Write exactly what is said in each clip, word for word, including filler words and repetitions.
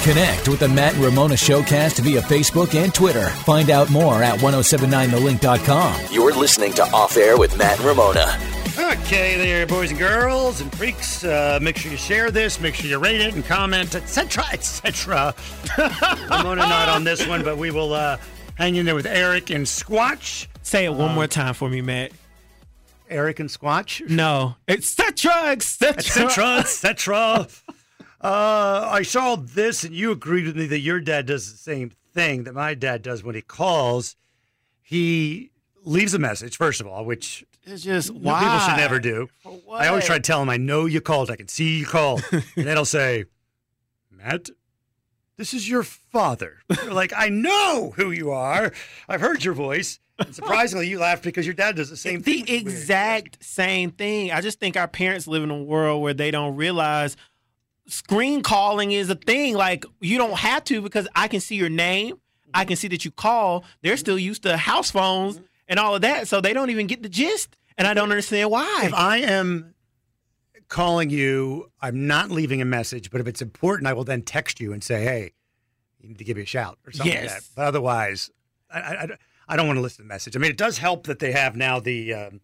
Connect with the Matt and Ramona Showcast via Facebook and Twitter. Find out more at ten seventy-nine the link dot com. You're listening to Off Air with Matt and Ramona. Okay, there, boys and girls and freaks. Uh, make sure you share this. Make sure you rate it and comment, et cetera, et cetera. Ramona not on this one, but we will uh, hang in there with Eric and Squatch. Say it one um, more time for me, Matt. Eric and Squatch? No. Et cetera, et cetera. Et cetera, et cetera. Uh, I saw this, and you agreed with me that your dad does the same thing that my dad does when he calls. He leaves a message, first of all, which it's just people why? should never do. For what? I always try to tell him, I know you called. I can see you called. And then I'll say, Matt, this is your father. You're like, I know who you are. I've heard your voice. And surprisingly, you laughed because your dad does the same the thing. The exact same thing. I just think our parents live in a world where they don't realize screen calling is a thing. Like, you don't have to because I can see your name. I can see that you call. They're still used to house phones and all of that, so they don't even get the gist, and I don't understand why. If I am calling you, I'm not leaving a message, but if it's important, I will then text you and say, hey, you need to give me a shout or something yes. like that. But otherwise, I, I, I don't want to listen to the message. I mean, it does help that they have now the, um,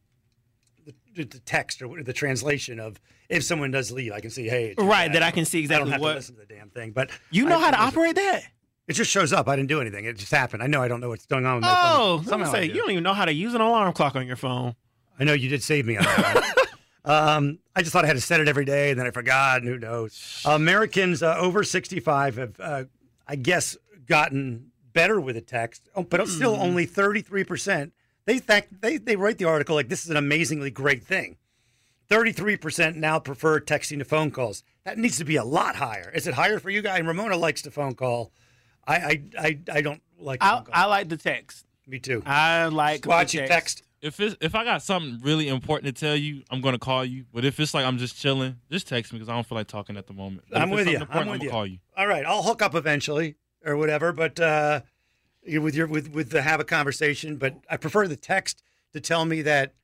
the, the text or the translation of if someone does leave, I can see, hey. Right, that I can see exactly I don't have what. to listen to the damn thing. But you know I, how to listen. operate that? It just shows up. I didn't do anything. It just happened. I know I don't know what's going on with my Oh, phone. let me Somehow say, I do. you don't even know how to use an alarm clock on your phone. I know you did save me on that. um, I just thought I had to set it every day, and then I forgot, and who knows. Uh, Americans uh, over sixty-five have, uh, I guess, gotten better with a text, oh, but it's still only thirty-three percent. They, th- they, they write the article like this is an amazingly great thing. thirty-three percent now prefer texting to phone calls. That needs to be a lot higher. Is it higher for you guys? Ramona likes to phone call. I I, I, I don't like to I, phone call. I like the text. Me too. I like Watch the you text. text. If it's, if I got something really important to tell you, I'm gonna call you. But if it's like I'm just chilling, just text me because I don't feel like talking at the moment. But I'm if it's with you. something important, I'm with I'm you. gonna call you. All right, I'll hook up eventually or whatever. But uh, you- with your with with the have a conversation. But I prefer the text to tell me that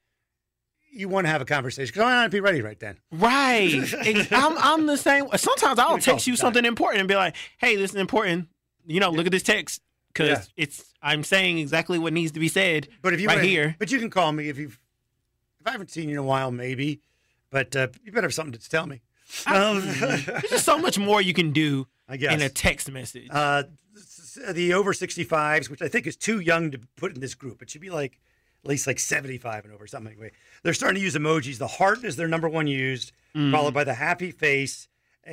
you want to have a conversation because I want to be ready right then. Right. Ex- I'm, I'm the same. Sometimes I'll You're text you so something important and be like, hey, this is important. You know, look at this text because Yeah. it's I'm saying exactly what needs to be said But if you right wanna- here. but you can call me if you've if I haven't seen you in a while, maybe. But uh, you better have something to tell me. Um, There's just so much more you can do I guess. in a text message. Uh, the over sixty-fives, which I think is too young to put in this group. It should be like at least like seventy-five and over, something like that. They're starting to use emojis. The heart is their number one used, Mm. followed by the happy face,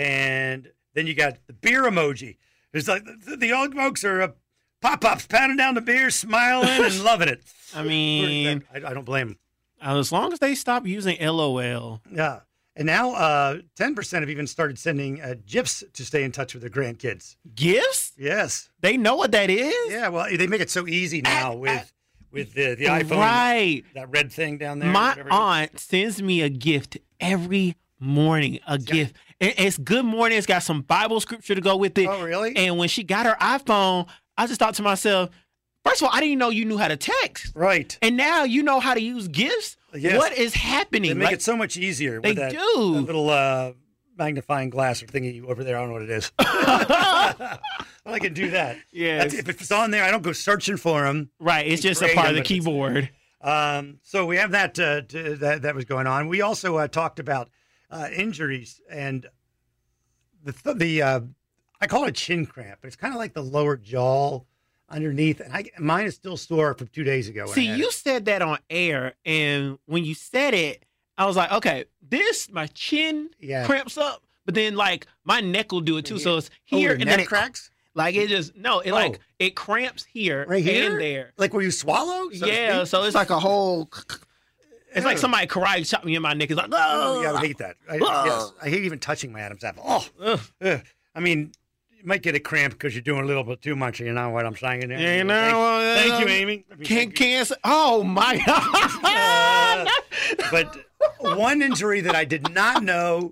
and then you got the beer emoji. It's like the, the old folks are uh, pop-ups, pounding down the beer, smiling and loving it. I mean, I, I don't blame them. as long as they stop using LOL. Yeah. And now uh, ten percent have even started sending uh, GIFs to stay in touch with their grandkids. Gifts? Yes. They know what that is? Yeah, well, they make it so easy now Uh, with with the, the iPhone. Right. That red thing down there. My whatever it is. aunt sends me a gift every morning. A gift. And it's good morning. It's got some Bible scripture to go with it. Oh, really? And when she got her iPhone, I just thought to myself, first of all, I didn't know you knew how to text. Right. And now you know how to use gifts? Yes. What is happening? They make Like, it so much easier They with that, do. that little uh, magnifying glass or thingy over there. I don't know what it is. Well, I can do that. Yes. That's, if it's on there, I don't go searching for them. right. It's just a Create part of them, the but it's- keyboard. Um, so we have that, uh, t- that that was going on. We also uh, talked about uh, injuries and the th- the uh, I call it a chin cramp. It's kind of like the lower jaw underneath, and I, mine is still sore from two days ago. when I See, had you it. said that on air, and when you said it, I was like, okay, this, my chin Yeah. cramps up, but then, like, my neck will do it too. So it's Oh, here, your and neck then it cracks Like, it just, no, it, Oh. like, it cramps here, right here, and there. like where you swallow. so to Yeah, speak? so it's like a whole, it's like somebody karate chopped me in my neck. It's like, Oh, oh, yeah, I hate that. I, yes, I hate even touching my Adam's apple. Oh, Ugh. ugh. I mean, you might get a cramp because you're doing a little bit too much. You know what I'm saying? You know, Thank, thank you, uh, Amy. I mean, Can thank you. cancer. Oh my God! Uh, but one injury that I did not know,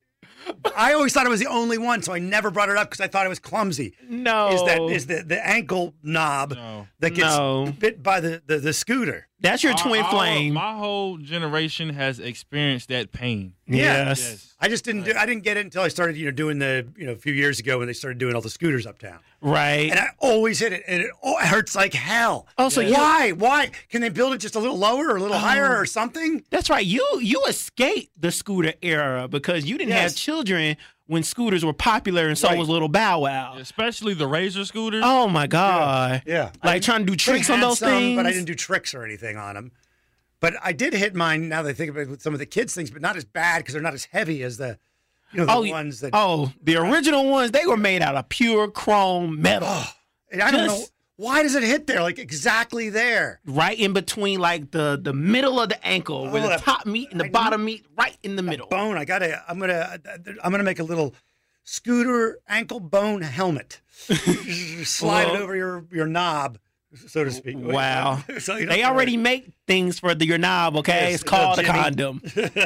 I always thought it was the only one, so I never brought it up because I thought it was clumsy. no, Is that is the, the ankle knob No. that gets No. bit by the, the, the scooter? That's your twin Our- our- flame. My whole generation has experienced that pain. Yes. Yes. I just didn't do. I didn't get it until I started, you know, doing the, you know, a few years ago when they started doing all the scooters uptown. Right. And I always hit it, and it, oh, it hurts like hell. Oh, so you- why? Why? Can they build it just a little lower or a little higher or something? That's right. You you escaped the scooter era because you didn't Yes. have children when scooters were popular, and so Right. was Little Bow Wow. Especially the Razor scooters. Oh my God. Yeah. I Like trying to do They tricks on had those some, things. but I didn't do tricks or anything on them. But I did hit mine. Now that I think about it, with some of the kids' things, but not as bad because they're not as heavy as the, you know, the oh, ones that. oh, the original ones, they were made out of pure chrome metal. And I don't know just- why does it hit there, like exactly there. Right in between, like the the middle of the ankle, where Oh, the that- top meet and the I bottom meet, right in the middle. Bone. I gotta. I'm gonna. I'm gonna make a little scooter ankle bone helmet. Slide Well- it over your your knob, so to speak. Wow. So you don't They have to already make things for the, your knob, okay? Yes, it's called a Jimmy. condom.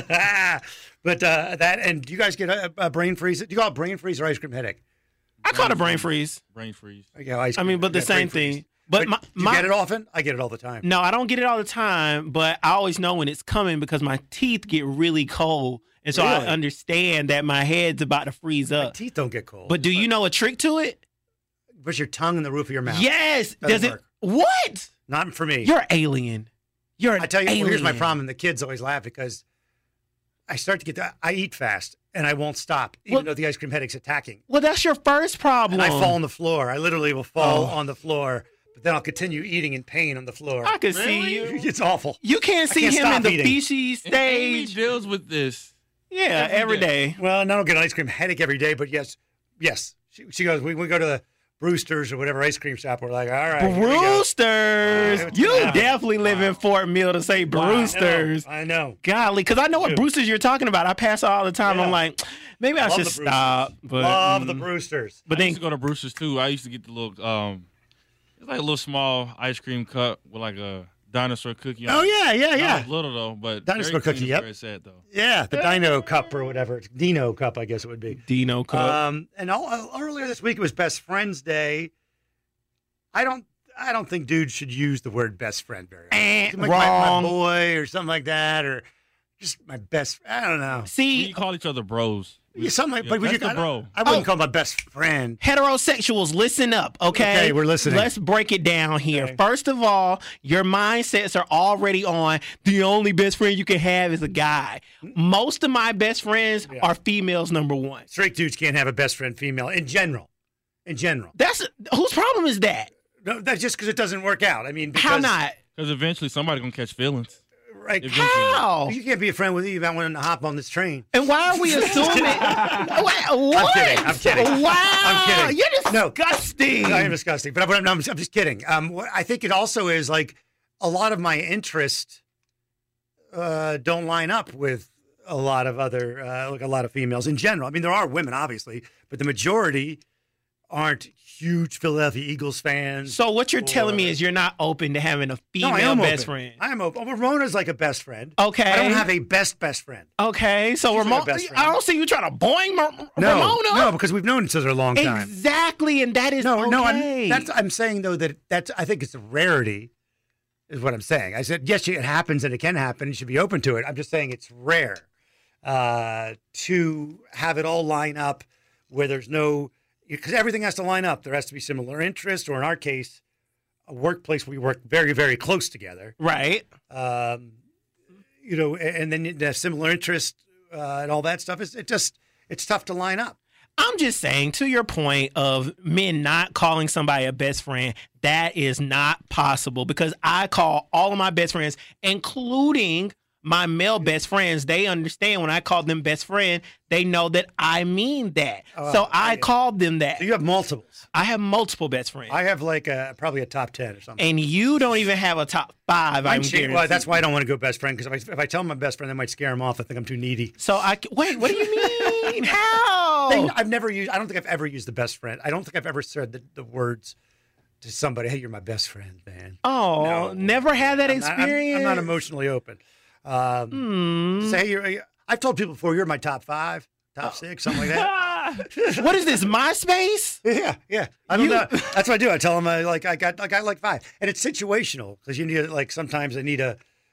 but uh, that and do you guys get a, a brain freeze? Do you call it brain freeze or ice cream headache? I call it a brain freeze. Brain freeze. Yeah, ice I cream. mean, but the Yeah, brain same freeze. thing. But But my, do you my get it often? I get it all the time. no, I don't get it all the time, but I always know when it's coming because my teeth get really cold. And so Really? I understand that my head's about to freeze My up. teeth don't get cold. But do you know a trick to it? Push your tongue in the roof of your mouth. Yes. Doesn't Does it? work. What? Not for me. You're an alien. You're an I tell you, alien. well, here's my problem. The kids always laugh because I start to get that. I eat fast and I won't stop, even Well- though the ice cream headache's attacking. Well, that's your first problem. And I fall on the floor. I literally will fall Oh. on the floor, but then I'll continue eating in pain on the floor. I can see Really? you. It's awful. You can't I see can't him stop in the eating. feces And Amy stage. deals with this. Yeah, every every day. day. Well, and I don't get an ice cream headache every day, but yes, yes. She, she goes, we, we go to the Brewster's or whatever ice cream shop. We're like, all right. here we go. Brewster's. All right, You what's gonna definitely live in Fort Mill to say Brewster's. I know. I know. Golly, because I know what Dude. Brewster's you're talking about. I pass all the time. Yeah. I'm like, maybe I Love should the Brewsters. stop. But Love the mm. Brewsters. But I then used to go to Brewster's too. I used to get the little, um, it's like a little small ice cream cup with like a dinosaur cookie on Oh, it. yeah, yeah, I yeah. was little though, but Dinosaur very clean cookie, is yep. Where it's at though. Yeah, the Dino Cup or whatever. It's Dino Cup, I guess it would be. Dino Cook. Um, and all, earlier this week it was Best Friends Day. I don't, I don't think dudes should use the word best friend very often. Eh, Like my, my wrong. boy or something like that, or just my best. I don't know. We See, call each other bros. Yeah, something like, Yeah, but would that's you, the bro. I, I wouldn't Oh. call my best friend. heterosexuals, listen up, okay? Okay, we're listening. Let's break it down here. Okay. First of all, your mindsets are already on the only best friend you can have is a guy. Most of my best friends Yeah. are females, number one. Straight dudes can't have a best friend female in general. In general, That's whose problem is that? no, that's just because it doesn't work out. I mean, because, How not? Because eventually somebody gonna catch feelings. Right? Eventually. How? You can't be a friend with you if I want to hop on this train. And why are we assuming? Wait, what? kidding, I'm kidding. Wow, I'm kidding. You're No. disgusting. I am disgusting, but I'm, no, I'm, I'm just kidding. Um, what- I think it also is like a lot of my interests uh, don't line up with a lot of other, uh, like a lot of females in general. I mean, there are women, obviously, but the majority aren't huge Philadelphia Eagles fans. So what you're telling me Or- is you're not open to having a no, female I am best open. friend. I am open. Well, Ramona's like a best friend. Okay. I don't have a best best friend. Okay, so She's my Ramona, best friend. I don't see you trying to boing Mar- No, Ramona. no, because we've known each other a long time. Exactly, and that is No, okay. no, I'm, that's, I'm saying though that that's I think it's a rarity, is what I'm saying. I said yes, it happens and it can happen. You should be open to it. I'm just saying it's rare uh, to have it all line up where there's no because everything has to line up. There has to be similar interest, or in our case, a workplace we work very very close together. right. Um, you know, and, and then the similar interest uh, and all that stuff is it just it's tough to line up. I'm just saying, to your point of men not calling somebody a best friend, that is not possible because I call all of my best friends, including my male best friends. They understand when I call them best friend, they know that I mean that. Oh, so I yeah. called them that. So you have multiples. I have multiple best friends. I have like a, probably a top ten or something. and you don't even have a top five. I'm I'm cheating. Well, guaranteed. that's why I don't want to go best friend because if I, if I tell my best friend, that might scare him off. I think I'm too needy. So I c- wait. What do you mean? How? Thing- I've never used. I don't think I've ever used the best friend. I don't think I've ever said the, the words to somebody. Hey, you're my best friend, man. Oh, No. never had that I'm not, I'm- experience. I'm, not emotionally open. Um, Hmm. Say, hey, you're, I've told people before, you're my top five, top six, something like that. What is this, MySpace? Yeah, yeah. I don't You- know. That's what I do. I tell them I like I got I got like five, and it's situational because you need like sometimes I need a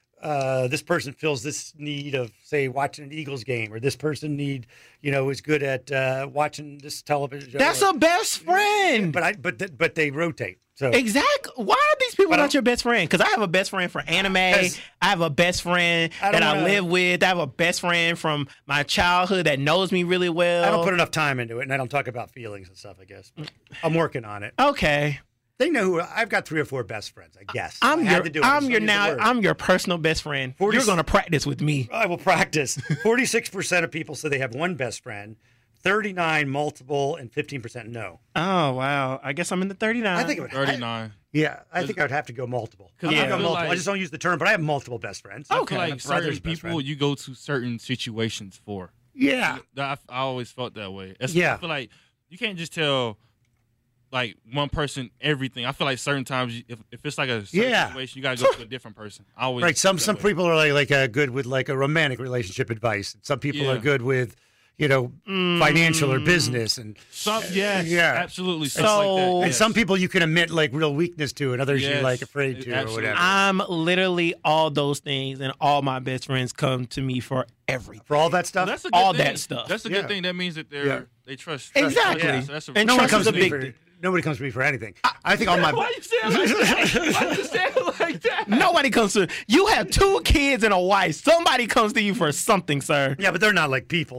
uh, this person fills this need of say watching an Eagles game, or this person need you know is good at uh, watching this television show. That's a best friend. but I but th- but they rotate. So Exactly. Why are these people But not I'm- your best friend? Because I have a best friend for anime. I 'Cause have a best friend I that don't I wanna- live with. I have a best friend from my childhood that knows me really well. I don't put enough time into it, and I don't talk about feelings and stuff. I guess but I'm working on it. Okay. They know who I've got three or four best friends. I guess I'm I had your to do it. I I'm just your don't use the now word. I'm your personal best friend. forty You're gonna practice with me. I will practice. forty-six percent of people say they have one best friend, thirty-nine multiple, and fifteen percent no. Oh wow. I guess I'm in the thirty-nine. I think it would. thirty-nine. I, yeah, I think I would have to go multiple. I'm Yeah. not I going feel multiple. I like- just don't use the term, but I have multiple best friends. I Okay. feel My like brother's certain best people friend. you go to certain situations for. Yeah. I, I always felt that way. It's- Yeah. I feel like you can't just tell like one person everything. I feel like certain times you, if, if it's like a certain Yeah. situation, you gotta go to a different person. I always Right. Some feel some that way. people are like like uh, good with like a romantic relationship advice. Some people Yeah. are good with, you know, financial or business, and Some, yes, Yeah. absolutely. Stuff So- like that. and yes. some people you can admit like real weakness to, and others you're Yes. like afraid to, or Absolutely. whatever. I'm literally all those things, and all my best friends come to me for everything. For all that stuff. That's a good all thing. that stuff. That's a Yeah. good thing. That means that they're Yeah. they trust. Exactly. Yeah, so that's a, And no one trust comes is to a me big for thing. nobody comes to me for anything. I think all my Why you say it like that? Why you say it like that? Nobody comes to you. Have two kids and a wife. Somebody comes to you for something, sir. yeah, but they're not like people.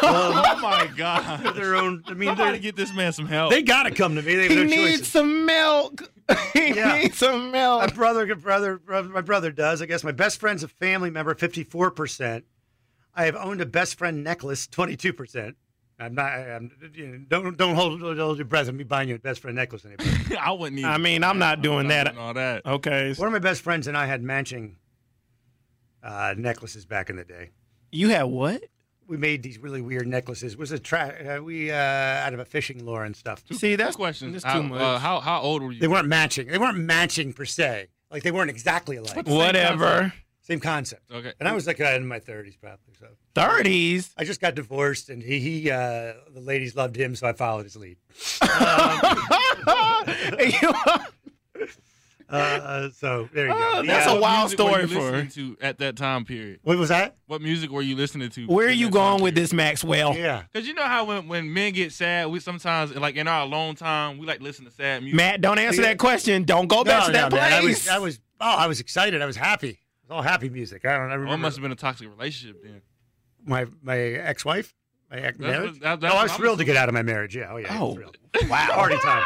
Oh my god! Their own. I mean, Somebody they're- get this man some help. they gotta come to me. They have He no needs choices. some milk. he Yeah. needs some My milk. brother, brother, brother, my brother does. I guess my best friend's a family member, fifty-four percent. I have owned a best friend necklace, twenty-two percent. I'm not. I'm, you know, don't don't hold, hold your breath. I'm me buying you a best friend necklace. Anybody. I wouldn't. Even, I mean, I'm not doing I'm that. doing all that. Okay, One of my best friends and I had matching uh, necklaces back in the day. you had what? We made these really weird necklaces. It was a tra- uh, we uh, out of a fishing lure and stuff. See, that's Question: That's how, too much. Uh, how how old were you? They weren't matching. They weren't matching per se. Like they weren't exactly alike. Whatever. Same concept. Okay. And I was like uh, in my thirties probably. So Thirties. I just got divorced, and he, he uh, the ladies loved him, so I followed his lead. Uh, so there you go. Oh, Yeah. that's a What wild music were story you for- listening to at that time period. What was that? What music were you listening to? Where are at you that going time with period? this, Maxwell? Yeah. Because you know how when, when men get sad, we sometimes like in our alone time we like to listen to sad music. Matt, don't answer Yeah. that question. Don't go back No, to no, that man. I place. was, I was, oh, I was excited. I was happy. It was all happy music. I don't. I Oh, it remember must have been a toxic relationship then. my my ex-wife, my ex That's marriage. what- that- No, that's I what was I'm thrilled to assuming. get out of my marriage. Yeah. Oh yeah. I was Oh. thrilled. Wow. Party time.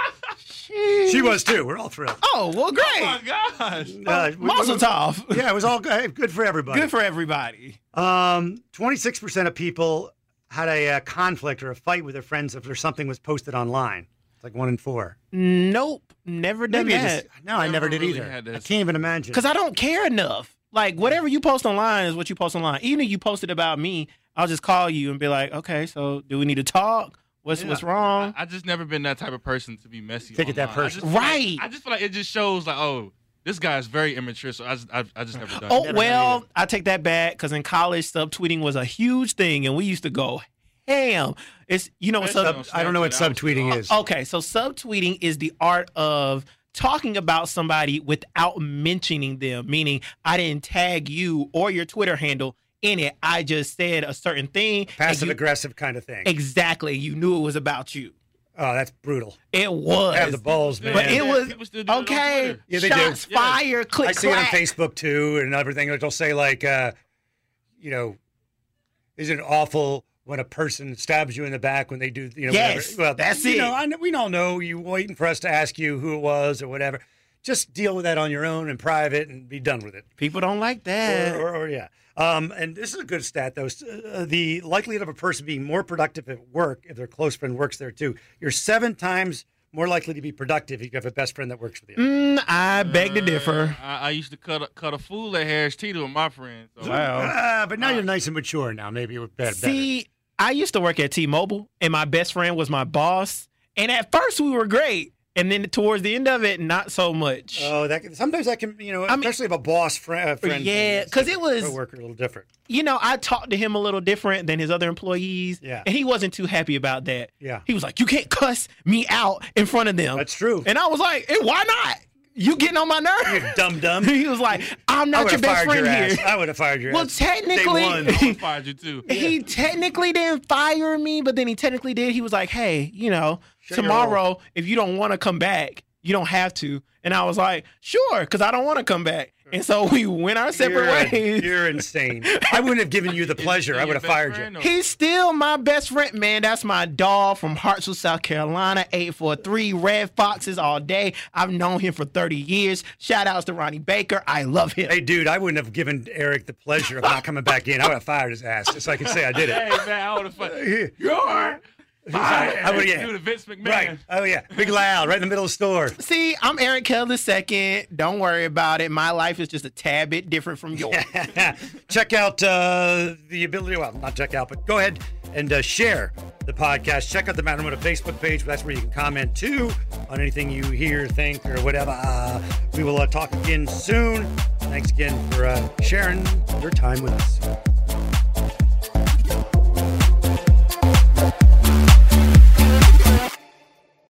She was too. We're all thrilled. Oh, well, Oh great. my gosh! Uh, we- Mazel tov. Yeah, it was all good. Good for everybody. Good for everybody. Um, twenty-six percent of people had a, uh conflict or a fight with their friends if there's something was posted online. It's like one in four. Nope, never done Maybe I that. just, no, I never Never did really either. had I this. can't even imagine. Because I don't care enough. Like, whatever you post online is what you post online. Even if you posted about me, I'll just call you and be like, okay, so do we need to talk? What's Yeah. what's wrong? I, I just never been that type of person to be messy. Take it that online. I person. just feel like- Right. I just feel like it just shows like, oh, this guy is very immature. So I just, I, I just never done. Oh, it. Never well, done I take that back because in college, subtweeting was a huge thing, and we used to go ham. It's, you know, what Especially sub- Sub- I don't know what Snapchat, I was- subtweeting is. Okay, so subtweeting is the art of talking about somebody without mentioning them, meaning I didn't tag you or your Twitter handle in it. I just said a certain thing. and Passive you- aggressive kind of thing. Exactly. You knew it was about you. Oh, that's brutal. It was. Have the balls, man. But it was People still do it on okay. Twitter. Yeah, they do. Shots Yeah. fired. Click I see it on clack. Facebook too, and everything. They'll say like, uh, you know, isn't it awful when a person stabs you in the back when they do, you know, Yes, whatever. Well, that's you it. know, I know, we all know you waiting for us to ask you who it was or whatever. Just deal with that on your own in private and be done with it. People don't like that. Or, or, or yeah. Um, and this is a good stat, though. Uh, the likelihood of a person being more productive at work if their close friend works there too. You're seven times more likely to be productive if you have a best friend that works with you. Mm, I beg to differ. I, I used to cut a, cut a fool at Harris Teeter with my friends. So. Wow. Ah, but now you're nice and mature now. Maybe you're better. See, I used to work at T-Mobile, and my best friend was my boss. And at first, we were great. And then towards the end of it, not so much. Oh, that can, sometimes that can, you know, I mean- especially if a boss friend, uh, friend Yeah, 'cause it was- coworker a little different. You know, I talked to him a little different than his other employees. Yeah. And he wasn't too happy about that. Yeah. He was like, you can't cuss me out in front of them. That's true. And I was like, hey, why not? You getting on my You nerves. dumb dumb. He was like, I'm I not would your have best fired friend your here. ass. I would have fired your Well, ass. technically- Day one. I would've fired you too. He technically didn't fire me, but then he technically did. He was like, hey, you know, Shut your tomorrow, if you don't want to come back, you don't have to. And I was like, sure, because I don't want to come back. And so we went our separate you're, ways. You're insane. I wouldn't have given you the pleasure. Is he I would your have best fired friend you. or- He's still my best friend, man. That's my dog from Hartsville, South Carolina, eight four three Red Foxes all day. I've known him for thirty years. Shout outs to Ronnie Baker. I love him. Hey, dude, I wouldn't have given Eric the pleasure of not coming back in. I would have fired his ass just so I could say I did it. Hey man, I would have fired. You're I would, yeah. Do the Vince McMahon. Right. Oh, yeah. Big loud, right in the middle of the store. See, I'm Eric Kell the second. Don't worry about it. My life is just a tad bit different from yours. Check out uh, the ability, well, not check out, but go ahead and uh, share the podcast. Check out the Matt Ramona Facebook page. That's where you can comment too on anything you hear, think, or whatever. Uh, we will uh, talk again soon. Thanks again for uh, sharing your time with us.